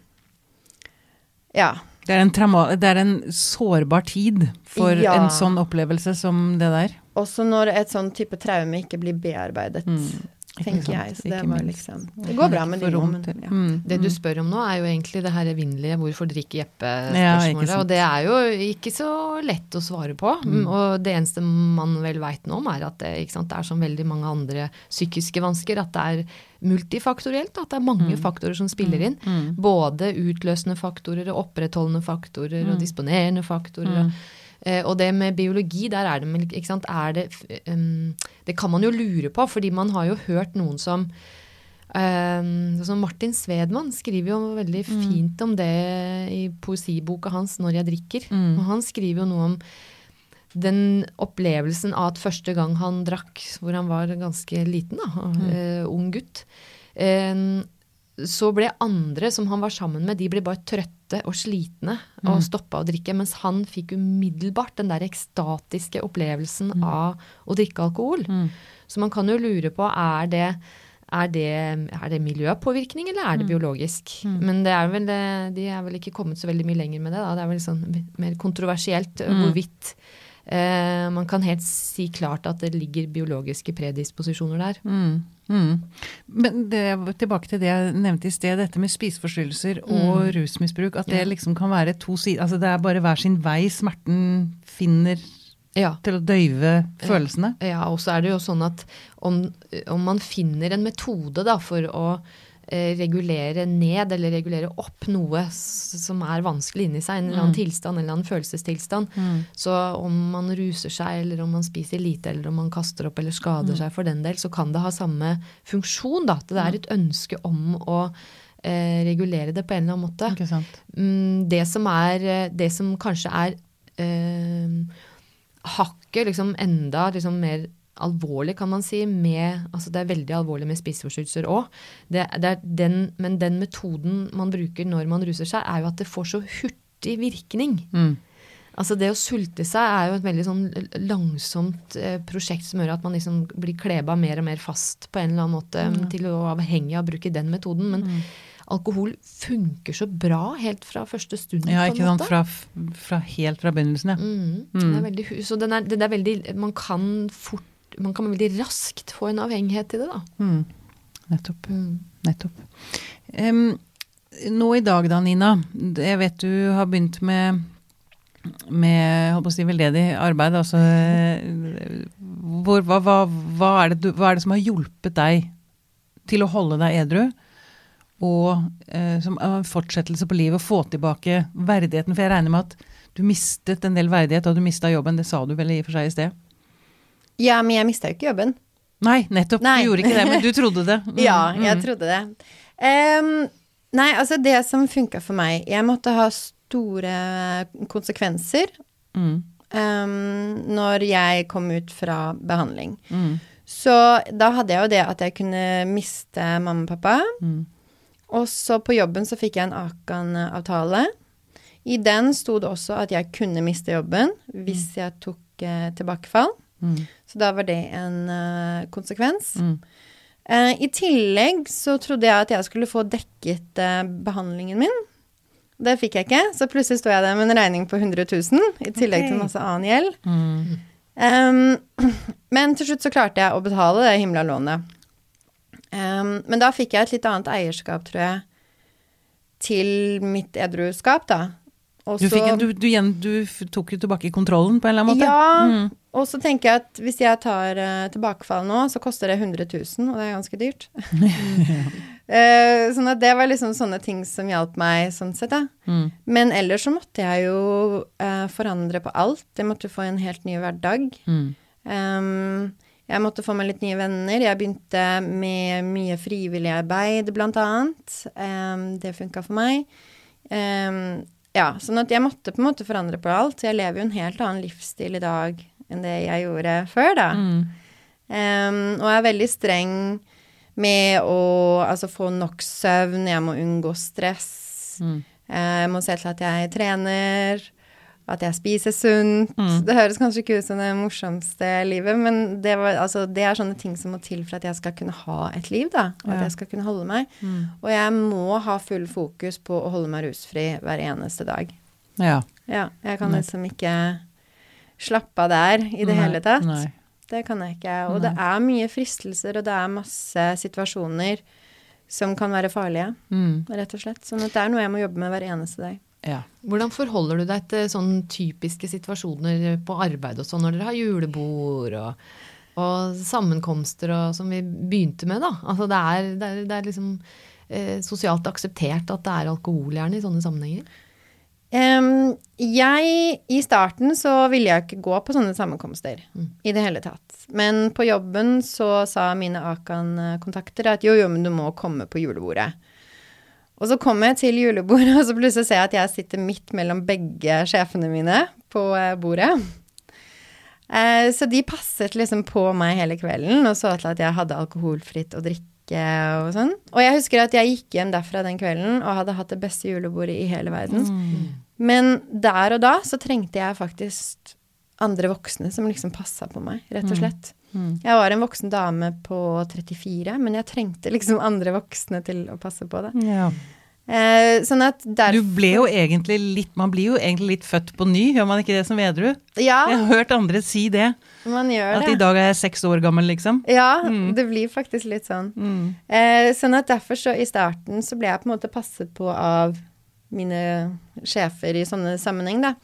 ja, Det er, en trauma, det er en sårbar tid for Ja. en sånn opplevelse som det der. også når et sånn type traume ikke blir bearbeidet, Mm, ikke tenker sant, jeg. Så det ikke var minst. liksom, det går bra med For de rom rommene. til. Ja. Mm, Det du mm. spør om nå er jo egentlig det her evinnelige hvorfor drikker Ja, ikke Jeppe-spørsmålet, sant. og det er jo ikke så lett å svare på. Mm. Og det eneste man vel vet nå om er at det, ikke sant, det er som veldig mange andre psykiske vansker, at det er multifaktorielt, at det er mange faktorer som spiller inn. Mm. Både utløsende faktorer og opprettholdende faktorer Mm. og disponerende faktorer. Mm. Eh, og det med biologi, der er det, ikke sant, er det, um, det kan man jo lure på, fordi man har jo hørt noen som, um, som Martin Svedman skriver jo veldig fint om det i poesiboka hans, Når jeg drikker. Mm. Og han skriver jo noe om den opplevelsen av at første gang han drakk, hvor han var ganske liten, da, eh, ung gutt, eh, så ble andre som han var sammen med, de ble bare trøtte og slitne og stoppa å drikke, mens han fikk umiddelbart den der ekstatiske opplevelsen av å drikke alkohol. Mm. Så man kan jo lure på, er det, er det, er det miljøpåvirkning, eller er det biologisk? Men det er vel, de er vel ikke kommet så veldig mye lenger med det, da. Det er vel sånn mer kontroversielt hvorvidt Eh, man kan helt si klart at det ligger biologiske predisposisjoner der. Mm. Mm. Men det, tilbake til det jeg nevnte i sted, dette med spiseforstyrrelser og Mm. rusmisbruk, at det Ja. liksom kan være to sider, altså det er bare hver sin vei smerten finner Ja. til å døyve følelsene. Ja, og så er det jo sånn at om, om man finner en metode da, for å eh, regulere ned eller regulere opp noe s- som er vanskelig inni seg, en eller annen tilstand, en eller annen følelsestilstand, så om man ruser seg, eller om man spiser lite, eller om man kaster opp eller skader seg for den del, så kan det ha samme funksjon da. Det er et ønske om å eh, regulere det på en eller annen måte. Ikke sant? Mm, det som er, det som kanskje er eh, hakket liksom enda liksom mer alvorlig, kan man si, med, altså det er veldig alvorlig med spiseforstyrrelser også. Det, det er den, men den metoden man bruker når man ruser seg, er jo at det får så hurtig virkning. Mm. Altså det å sulte seg er jo et veldig sånn langsomt eh, prosjekt som gjør at man liksom blir kleba mer og mer fast på en eller annen måte Mm. til å avhengig av å bruke den metoden. Men alkohol funker så bra helt fra første stund. Ja, på en ikke sant, måte. fra, fra helt fra begynnelsen, ja. Mm. Det er veldig, hu- så den er, det er veldig, man kan fort, man kan veldig raskt få en avhengighet til det da. Mm. Nettopp. Nettopp. Em, nå i dag da, Nina, jeg vet du har begynt med, med holdt på å si, veldedig arbeid, altså, eh, hvor, hva, hva, hva, er det du, hva er det som har hjulpet deg til å holde deg edru, og eh, som en fortsettelse på livet, å få tilbake verdigheten, for jeg regner med at du mistet en del verdighet, og du mistet jobben, det sa du vel i og for seg i sted? Ja, men jeg mistet jo ikke jobben. Nei, nettopp, Nei. du gjorde ikke det, men du trodde det. Mm, Ja, jeg mm. trodde det. Em, nei, altså det som funket for meg, jeg måtte ha store konsekvenser Mm, em, når jeg kom ut fra behandling. mm, Så da hadde jeg jo det at jeg kunne miste mamma og pappa. mm. Og så på jobben så fikk jeg en Akan-avtale. I den stod det også at jeg kunne miste jobben hvis jeg tok eh, tilbakefall. Mm. Så da var det en eh, konsekvens. Mm. Eh, I tillegg så trodde jeg at jeg skulle få dekket eh, behandlingen min. Det fikk jeg ikke, så plutselig stod jeg der med en regning på hundre tusen, i tillegg Ok. til masse annen gjeld. Mm. Um, men til slutt så klarte jeg å betale det himla lånet. Um, men da fikk jeg et litt annet eierskap, tror jeg, til mitt edruskap da. Og Du, så- fikk en, du, du, igjen, du f- tok jo tilbake kontrollen på en eller annen måte. Ja, Mm. og så tenker jeg at hvis jeg tar uh, tilbakefall nå, så koster det hundre tusen, og det er ganske dyrt. uh, sånn at det var liksom sånne ting som hjalp meg sånn sett da. Mm. Men ellers så måtte jeg jo uh, forandre på alt. Jeg måtte få en helt ny hverdag. Mm. Um, jeg måtte få meg litt nye venner. Jeg begynte med mye frivillig arbeid, blant annet. Um, det funket for meg. Um, ja, sånn at jeg måtte på en måte forandre på alt. Jeg lever jo en helt annen livsstil i dag enn det jeg gjorde før da. Mm. Um, og jeg er veldig streng med å altså, få nok søvn. Jeg må unngå stress. Mm. Jeg må se til at jeg trener, at jeg spiser sunt. Mm. Det høres kanskje ikke ut som det morsomste livet, men det, var, altså, det er sånne ting som må til for at jeg skal kunne ha et liv, da. Og Ja. at jeg skal kunne holde meg. Mm. Og jeg må ha full fokus på å holde meg rusfri hver eneste dag. Ja. Ja, jeg kan Nei. liksom ikke slappe av der i det Nei, hele tatt. nei. Det kan jeg ikke. Og Nei. det er mye fristelser, og det er masse situasjoner som kan være farlige, Mm. rett og slett. Sånn at det er noe jeg må jobbe med hver eneste dag. Ja. Hvordan forholder du deg til sånne typiske situasjoner på arbeid og sånn, når dere har julebord og, og sammenkomster og, som vi begynte med da? Altså det er, det er, det er liksom eh, sosialt akseptert at det er alkohol gjerne i sånne sammenhenger? Um, jeg, i starten så ville jeg ikke gå på sånne sammenkomster Mm. i det hele tatt. Men på jobben så sa mine Akan-kontakter at jo, jo, men du må komme på julebordet. Og så kom jeg til julebordet, og så plutselig ser jeg at jeg sitter midt mellom begge sjefene mine på eh, bordet. Eh, så de passet liksom på meg hele kvelden, og så til at jeg hadde alkoholfritt å drikke og sånn. Og jeg husker at jeg gikk hjem derfra den kvelden, og hadde hatt det beste julebordet i hele verden. Men der og da så trengte jeg faktisk andre voksne som liksom passet på meg, rett og slett. Mm. Jeg var en voksen dame på trettifire, men jeg trengte liksom andre voksne til å passe på det. Ja. Eh, sånn at derfor... Du ble jo egentlig litt, man blir jo egentlig litt født på ny, gjør man ikke det som edru? Ja. Jeg har hørt andre si det. Man gjør at det. I dag er jeg seks år gammel, liksom. Ja, mm. det blir faktisk litt sånn. Mm. Eh, sånn at derfor så i starten så ble jeg på en måte passet på av mine sjefer i sånne sammenheng, da.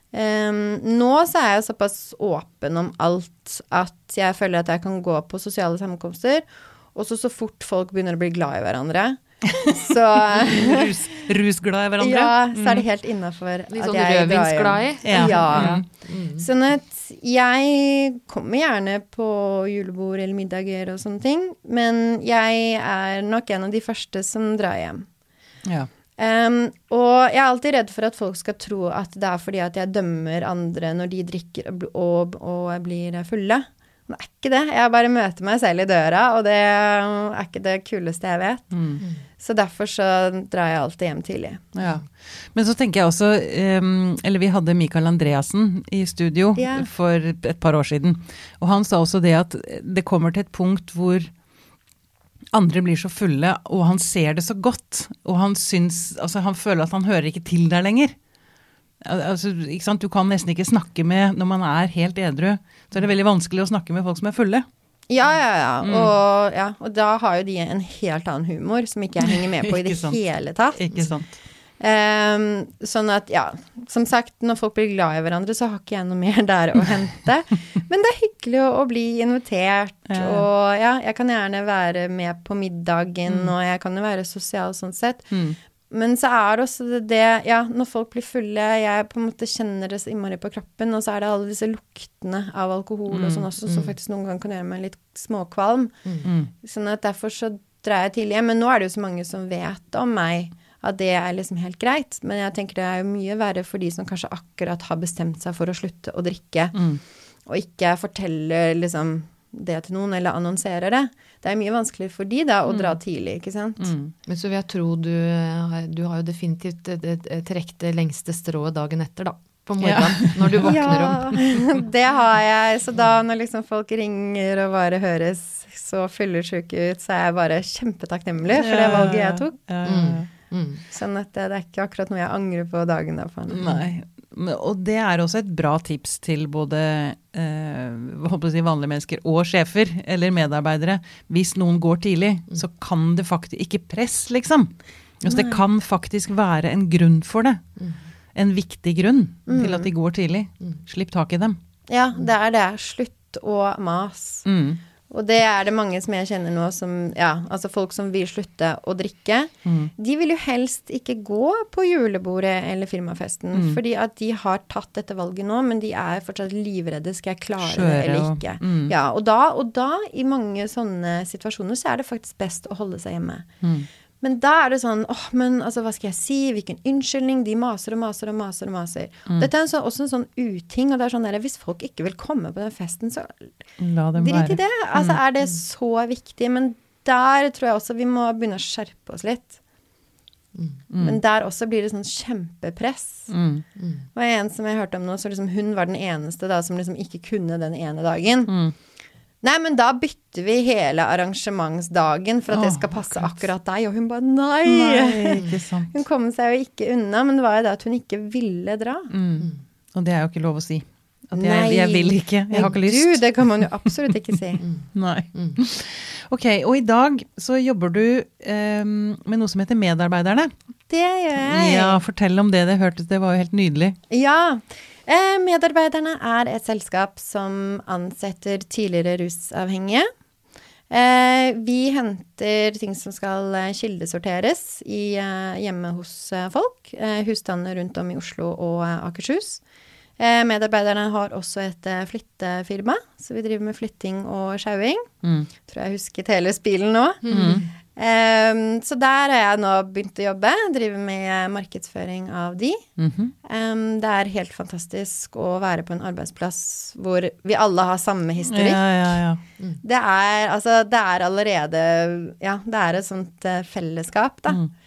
Um, nå så er jeg såpass åpen om alt at jeg føler at jeg kan gå på sosiale sammenkomster, og så så fort folk begynner å bli glad i hverandre, så Rus, rusglad i hverandre. Ja, så er det helt innenfor litt at sånn jeg rødvinsglad i. Ja. ja. Mm. Sånn at jeg kommer gjerne på julebord eller middager og sånne ting, men jeg er nok en av de første som drar hjem. Ja. Um, og jeg er alltid redd for at folk skal tro at det er fordi at jeg dømmer andre når de drikker og, og, og blir fulle. Det er ikke det. Jeg bare møter meg selv i døra, og det er ikke det kuleste jeg vet. Mm. Så derfor så drar jeg alltid hjem tidlig. Ja. Men så tenker jeg også, um, eller vi hadde Mikael Andreasen i studio yeah. for et par år siden, og han sa også det at det kommer til et punkt hvor andre blir så fulle, og han ser det så godt, og han syns, altså han føler at han hører ikke til der lenger. Altså, ikke sant? Du kan nesten ikke snakke med, når man er helt edru, så er det veldig vanskelig å snakke med folk som er fulle. Ja, ja, ja. Mm. Og, ja. og da har jo de en helt annen humor, som ikke jeg henger med på i det hele tatt. Ikke sant. Um, sånn at, ja, som sagt, når folk blir glad i hverandre, så har ikke jeg noe mer der å hente. Men det er hyggelig å, å bli invitert, ja. Og ja, jeg kan gjerne være med på middagen, mm. og jeg kan jo være sosial sånn sett. Mm. Men så er det også det, det, ja, når folk blir fulle, jeg på en måte kjenner det så innmari på kroppen, og så er det alle disse luktene av alkohol mm. og sånn også, som faktisk noen ganger kan gjøre meg litt småkvalm. Mm. Sånn at derfor så drar jeg tidlig hjem. Men nå er det jo så mange som vet om meg, at det er liksom helt greit. Men jeg tenker det er jo mye verre for de som kanskje akkurat har bestemt seg for å slutte å drikke, mm. og ikke forteller liksom det til noen, eller annonserer det. Det er mye vanskeligere for de da, å dra tidlig, ikke sant? Mm. Men så vil jeg tro du, du har jo definitivt trekt det lengste strået dagen etter da, på morgenen, ja. Når du våkner ja, om. Det har jeg. Så da når liksom folk ringer og bare høres så fyllesyke ut, så er jeg bare kjempetakknemlig for det valget jeg tok. Ja, ja, ja. Mm. Sånn at det, det er ikke akkurat noe jeg angrer på dagen der. Nei, og det er også et bra tips til både eh, håper å si vanlige mennesker og sjefer eller medarbeidere. Hvis noen går tidlig, mm. så kan det faktisk ikke press, liksom. Altså, det kan faktisk være en grunn for det. Mm. En viktig grunn mm. til at de går tidlig. Mm. Slipp tak i dem. Ja, det er det. Slutt å mas. Mm. Og det er det mange som jeg kjenner nå som, ja, altså folk som vil slutte å drikke. Mm. De vil jo helst ikke gå på julebordet eller firmafesten, mm. fordi at de har tatt dette valget nå, men de er fortsatt livredde, skal jeg klare Skjøre, det eller ikke? Og, mm. Ja, og da, og da, i mange sånne situasjoner, så er det faktisk best å holde seg hjemme. Mm. Men da er det sånn, åh, men altså, hva skal jeg si? Hvilken unnskyldning? De maser og maser og maser og maser. Mm. Dette er en sånn, også en sånn uting, og det er sånn der, hvis folk ikke vil komme på den festen, så drit i det. Altså, mm. er det så viktig? Men der tror jeg også vi må begynne å skjerpe oss litt. Mm. Men der også blir det sånn kjempepress. Mm. Mm. Det var en som jeg hørte om nå, så liksom hun var den eneste da, som liksom ikke kunne den ene dagen. Mm. Nei, men da bytter vi hele arrangementsdagen for at det skal passe oh, akkurat deg. Og hun bare, nei! nei ikke sant. Hun kom seg jo ikke unna, men det var jo det at hun ikke ville dra. Mm. Og det er jo ikke lov å si. At jeg, jeg vil ikke, jeg har ikke lyst. Du, det kan man jo absolutt ikke si. Nei. Mm. Ok, og i dag så jobber du um, med noe som heter Medarbeiderne. Det gjør jeg. Ja, fortell om det. Det hørtes, det var jo helt nydelig. Ja, Eh, Medarbeiderne er et selskap som ansetter tidligere rusavhengige. Eh, vi henter ting som skal kildesorteres i, eh, hjemme hos eh, folk, eh, husstander rundt om i Oslo og eh, Akershus. Eh, medarbeiderne har også et eh, flyttefirma, så vi driver med flytting og sjauing. Mm. Tror jeg husket hele spilen nå. Mm. Um, så der har jeg nå begynt å jobbe, driver med markedsføring av de. Mm-hmm. Um, det er helt fantastisk å være på en arbeidsplass hvor vi alle har samme historikk. Ja, ja, ja. Mm. Det er, altså, det er allerede, ja, det er et sånt uh, fellesskap da. Mm.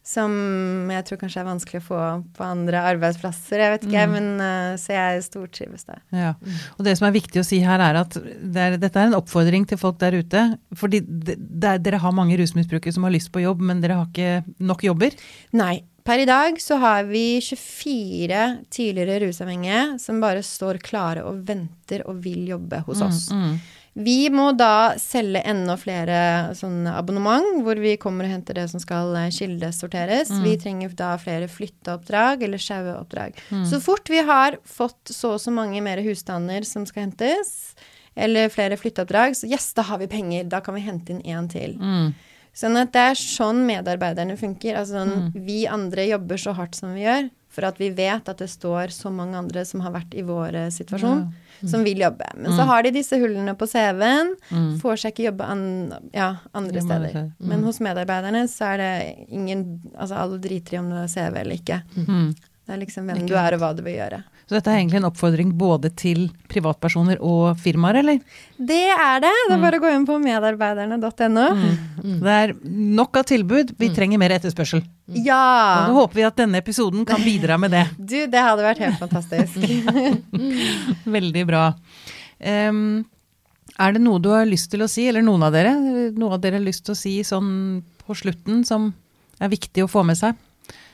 som jeg tror kanskje er vanskelig å få på andre arbeidsplasser, jeg vet ikke, mm. men uh, så jeg stortrives der. Ja, og det som er viktig å si her er at det er, dette er en oppfordring til folk der ute, fordi det, det er, dere har mange rusmisbrukere som har lyst på jobb, men dere har ikke nok jobber? Nei, per i dag så har vi tjuefire tidligere rusavhengige som bare står klare og venter og vil jobbe hos oss. Mm, mm. Vi må da selge enda flere sånne abonnement, hvor vi kommer og henter det som skal kildesorteres. Mm. Vi trenger da flere flytteoppdrag eller skjaueoppdrag. Mm. Så fort vi har fått så og så mange mer husstander som skal hentes, eller flere flytteoppdrag, så yes, da har vi penger, da kan vi hente inn en til. Mm. Sånn at det er sånn medarbeiderne funker. Altså sånn, mm. vi andre jobber så hardt som vi gjør, for at vi vet at det står så mange andre som har vært i vår situasjon, ja. mm. som vil jobbe. Men mm. så har de disse hullene på C V-en, mm. får seg ikke jobbe an, ja, andre steder. Mm. Men hos medarbeiderne så er det ingen, altså alle driter i om det er C V eller ikke. Mm. Det er liksom hvem du er og hva du vil gjøre. Så dette er egentlig en oppfordring både til privatpersoner og firmaer, eller? Det er det. Det er bare å gå inn på medarbeiderne punktum no. Mm. Mm. Det er nok av tilbud. Vi mm. trenger mer etterspørsel. Ja! Og nå håper vi at denne episoden kan bidra med det. Du, det hadde vært helt fantastisk. Veldig bra. Um, er det noe du har lyst til å si, eller noen av dere? Noe av dere har lyst til å si sånn på slutten som er viktig å få med seg?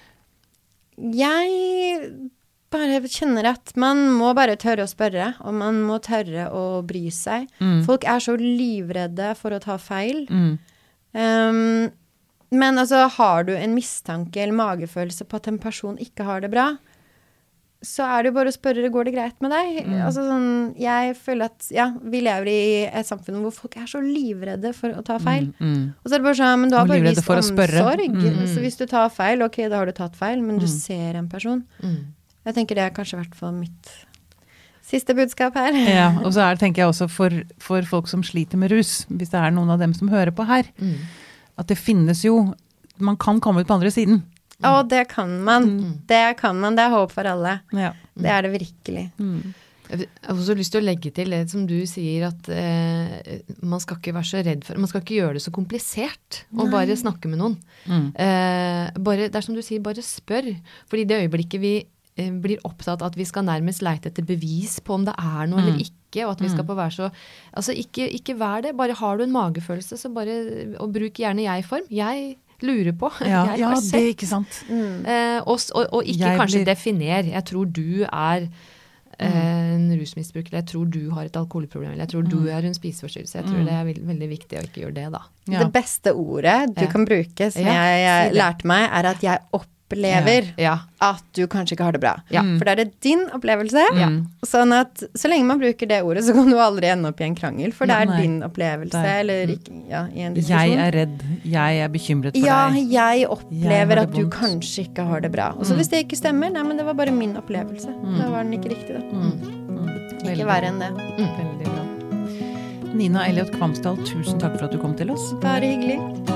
Jeg bare kjenner at man må bare tørre å spørre, og man må tørre å bry seg. Mm. Folk er så livredde for å ta feil. Mm. Um, men altså, har du en mistanke eller magefølelse på at en person ikke har det bra, så er det jo bare å spørre, går det greit med deg? Mm. Altså sånn, jeg føler at, ja, vi lever i et samfunn hvor folk er så livredde for å ta feil. Mm. Mm. Og så er det bare sånn, men du har bare vist omsorg. Mm. Så hvis du tar feil, ok, da har du tatt feil, men du mm. ser en person. Mm. Jeg tenker det er kanskje i hvert fall mitt siste budskap her. Ja, og så er det, tenker jeg også for, for folk som sliter med rus, hvis det er noen av dem som hører på her, mm. at det finnes jo, man kan komme ut på andre siden. Å, mm. det kan man. Mm. Det kan man. Det er håp for alle. Ja. Mm. Det er det virkelig. Mm. Jeg har også lyst til å legge til det som du sier, at eh, man skal ikke være så redd for, man skal ikke gjøre det så komplisert, og Nei. Bare snakke med noen. Mm. Eh, bare, det er som du sier, bare spør. Fordi det øyeblikket vi eh, blir opptatt at vi skal nærmest leite etter bevis på om det er noe mm. eller ikke, og at vi skal på være så, altså ikke, ikke vær det, bare har du en magefølelse, så bare, og bruk gjerne jeg-form. Jeg lurer på. Ja, jeg ja har det er ikke sant. Mm. Eh, og, og, og ikke jeg kanskje blir... definer. Jeg tror du er eh, en rusmisbruker, eller jeg tror du har et alkoholproblem, eller jeg tror mm. du er en spiseforstyrrelse. Jeg tror mm. det er veld, veldig viktig å ikke gjøre det da. Ja. Det beste ordet du ja. Kan bruke, som ja, jeg, jeg lærte meg, er at jeg opplever ja. At du kanskje ikke har det bra. Ja. For det er det din opplevelse. Ja. Sånn at så lenge man bruker det ordet, så kan du aldri ende opp i en krangel, for det er Nei. Din opplevelse, er, eller ikke, ja, i en diskusjon. Jeg er redd, jeg er bekymret for ja, deg. Ja, jeg opplever jeg at du kanskje ikke har det bra. Og så mm. hvis det ikke stemmer, nei, men det var bare min opplevelse. Mm. Da var den ikke riktig da. Mm. Mm. Ikke verre enn det. Mm. Veldig bra. Nina Elliot Kvamsdal, tusen takk for at du kom til oss. Bare hyggelig.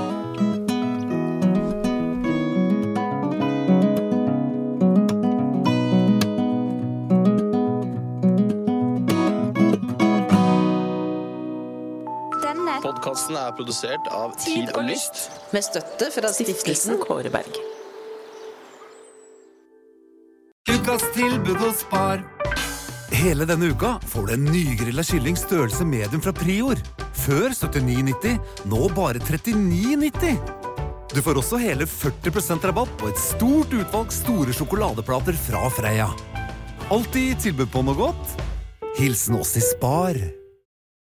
Podcasten er produsert av Tid og Lyst, med støtte fra Stiftelsen Kåre Berg. Ukas tilbud hos Spar. Hele denne uka får du en nygrillet kylling størrelse medium fra Prior. Før syttini nitti, nå bare trettini nitti. Du får også hele førti prosent rabatt på et stort utvalg store sjokoladeplater fra Freia. Alltid tilbud på noe godt. Hilsen oss i Spar.